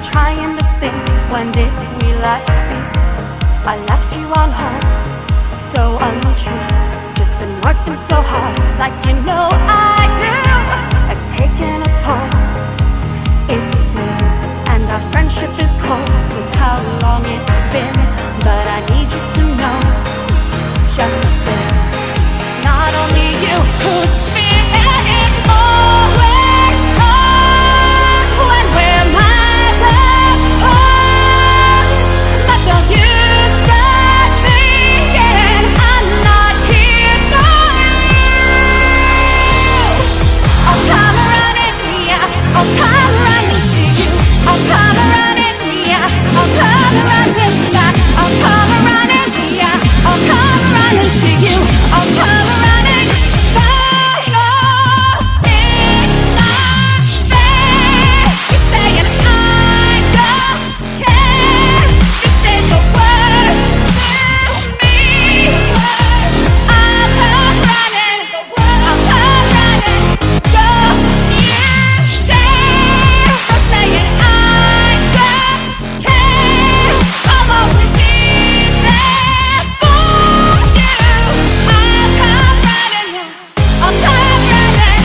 trying to think, when did we last speak? I left you on hold, so untrue. Just been working so hard, like you know I do. It's taken a toll, it seems, and our friendship is cold with how long it's been. But I need you to know just this: it's not only you who's fear is always hard when we're miles apart. But don't you start thinking I'm not here for you. I'll come running, yeah, I'll come running to you. I'll come running, yeah, I'll come running back. I'll come running, yeah, I'll come running to you. I'll come running back. Oh, it's not fair. You're saying I don't care. Just say the words to me. I'll come running. I'll come running. Don't you dare. I'm saying I don't care. I'll always be there for you. I'll come running. I'll come running.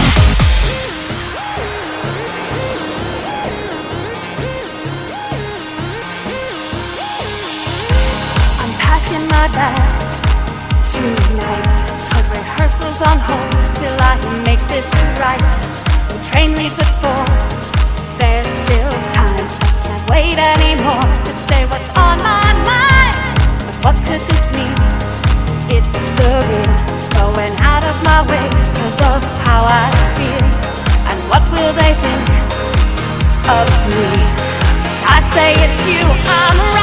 I'm packing my bags tonight. Put rehearsals on hold till I make this right. The train leaves at 4. There's still time. Can't wait anymore to say what's on my mind. But what could this mean? It's surreal, going out of my way 'cause of how I feel. And what will they think of me? I say it's you I'm